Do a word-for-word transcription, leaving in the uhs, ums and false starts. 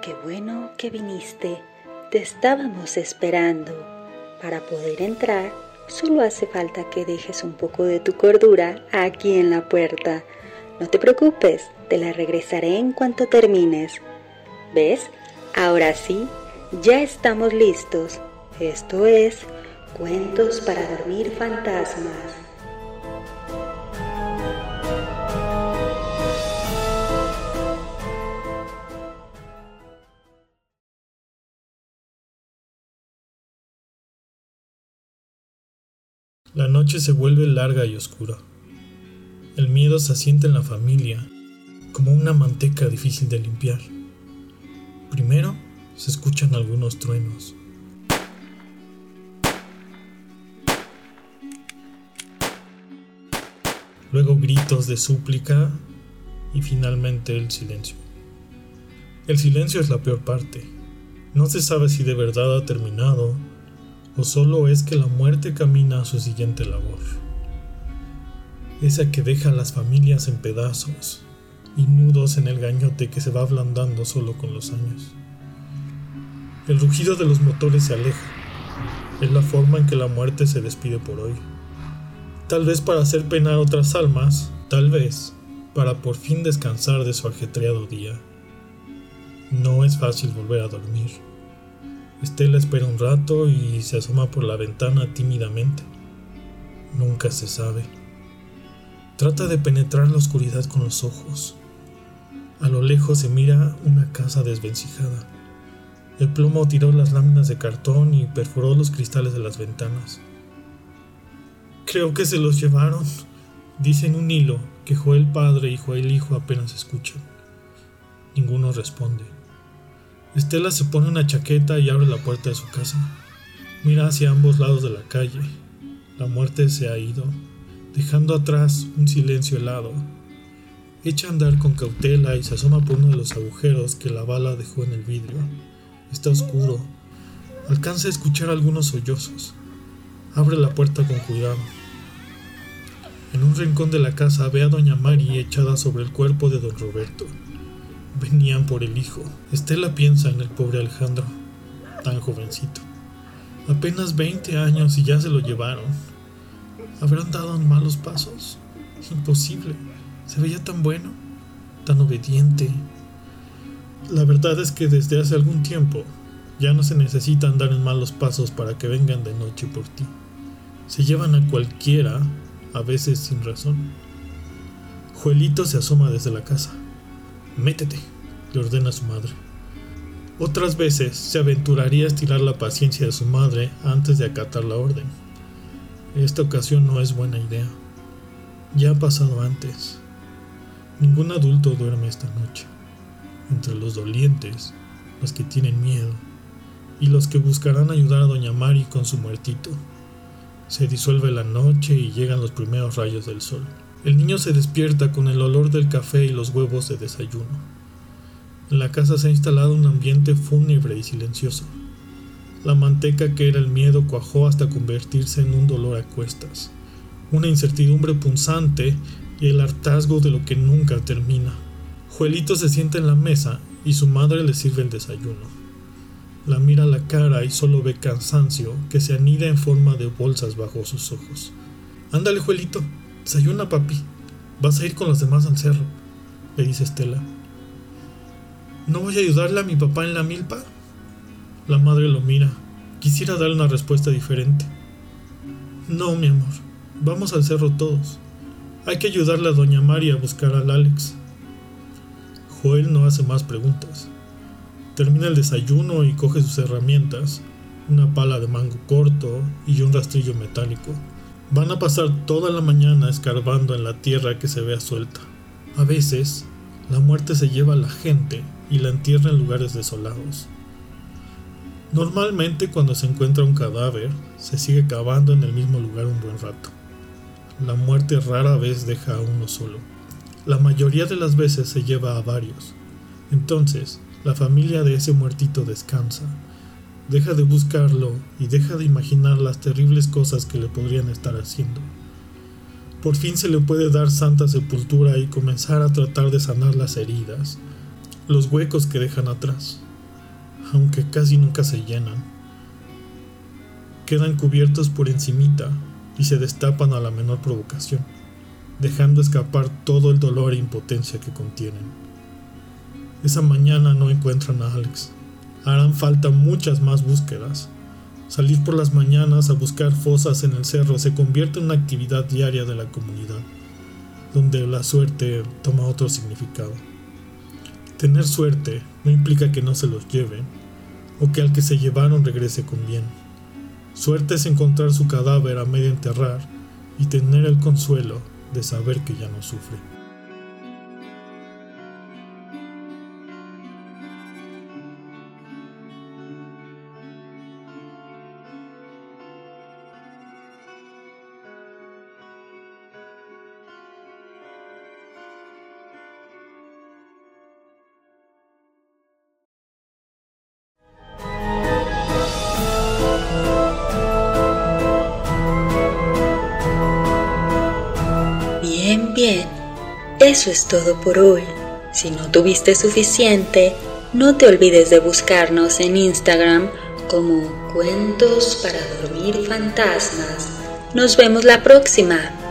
Qué bueno que viniste. Te estábamos esperando. Para poder entrar, solo hace falta que dejes un poco de tu cordura aquí en la puerta. No te preocupes, te la regresaré en cuanto termines. ¿Ves? Ahora sí, ya estamos listos. Esto es Cuentos para Dormir Fantasmas. La noche se vuelve larga y oscura. El miedo se asienta en la familia, como una manteca difícil de limpiar. Primero se escuchan algunos truenos. Luego gritos de súplica y finalmente el silencio. El silencio es la peor parte. No se sabe si de verdad ha terminado o solo es que la muerte camina a su siguiente labor. Esa que deja a las familias en pedazos y nudos en el gañote que se va ablandando solo con los años. El rugido de los motores se aleja. Es la forma en que la muerte se despide por hoy. Tal vez para hacer penar otras almas, tal vez para por fin descansar de su ajetreado día. No es fácil volver a dormir. Estela espera un rato y se asoma por la ventana tímidamente. Nunca se sabe. Trata de penetrar la oscuridad con los ojos. A lo lejos se mira una casa desvencijada. El plomo tiró las láminas de cartón y perforó los cristales de las ventanas. Creo que se los llevaron, dice en un hilo que Joel padre y Joel hijo apenas escuchan. Ninguno responde. Estela se pone una chaqueta y abre la puerta de su casa. Mira hacia ambos lados de la calle. La muerte se ha ido, dejando atrás un silencio helado. Echa a andar con cautela y se asoma por uno de los agujeros que la bala dejó en el vidrio. Está oscuro. Alcanza a escuchar algunos sollozos. Abre la puerta con cuidado. En un rincón de la casa ve a doña Mari echada sobre el cuerpo de don Roberto. Venían por el hijo. Estela piensa en el pobre Alejandro, tan jovencito. Apenas veinte años y ya se lo llevaron. ¿Habrán dado malos pasos? Imposible. Se veía tan bueno, tan obediente. La verdad es que desde hace algún tiempo ya no se necesita andar en malos pasos para que vengan de noche por ti. Se llevan a cualquiera, a veces sin razón. Joelito se asoma desde la casa. «Métete», le ordena a su madre. Otras veces se aventuraría a estirar la paciencia de su madre antes de acatar la orden. Esta ocasión no es buena idea. Ya ha pasado antes. Ningún adulto duerme esta noche. Entre los dolientes, los que tienen miedo y los que buscarán ayudar a doña Mari con su muertito. Se disuelve la noche y llegan los primeros rayos del sol. El niño se despierta con el olor del café y los huevos de desayuno. En la casa se ha instalado un ambiente fúnebre y silencioso. La manteca que era el miedo cuajó hasta convertirse en un dolor a cuestas, una incertidumbre punzante y el hartazgo de lo que nunca termina. Joelito se sienta en la mesa y su madre le sirve el desayuno. La mira a la cara y solo ve cansancio que se anida en forma de bolsas bajo sus ojos. «Ándale, Joelito, desayuna, papi. Vas a ir con los demás al cerro», le dice Estela. «¿No voy a ayudarle a mi papá en la milpa?» La madre lo mira. Quisiera darle una respuesta diferente. «No, mi amor. Vamos al cerro todos. Hay que ayudarle a doña Mari a buscar al Alex». Joel no hace más preguntas. Termina el desayuno y coge sus herramientas, una pala de mango corto y un rastrillo metálico. Van a pasar toda la mañana escarbando en la tierra que se vea suelta. A veces, la muerte se lleva a la gente y la entierra en lugares desolados. Normalmente, cuando se encuentra un cadáver, se sigue cavando en el mismo lugar un buen rato. La muerte rara vez deja a uno solo. La mayoría de las veces se lleva a varios. Entonces, la familia de ese muertito descansa, deja de buscarlo y deja de imaginar las terribles cosas que le podrían estar haciendo. Por fin se le puede dar santa sepultura y comenzar a tratar de sanar las heridas, los huecos que dejan atrás. aunque casi nunca se llenan. Quedan cubiertos por encimita y se destapan a la menor provocación, dejando escapar todo el dolor e impotencia que contienen. Esa mañana no encuentran a Alex. Harán falta muchas más búsquedas. Salir por las mañanas a buscar fosas en el cerro se convierte en una actividad diaria de la comunidad, donde la suerte toma otro significado. Tener suerte no implica que no se los lleven, o que al que se llevaron regrese con bien. Suerte es encontrar su cadáver a medio enterrar y tener el consuelo de saber que ya no sufre. Bien, bien, eso es todo por hoy. Si no tuviste suficiente, no te olvides de buscarnos en Instagram como Cuentos para Dormir Fantasmas. Nos vemos la próxima.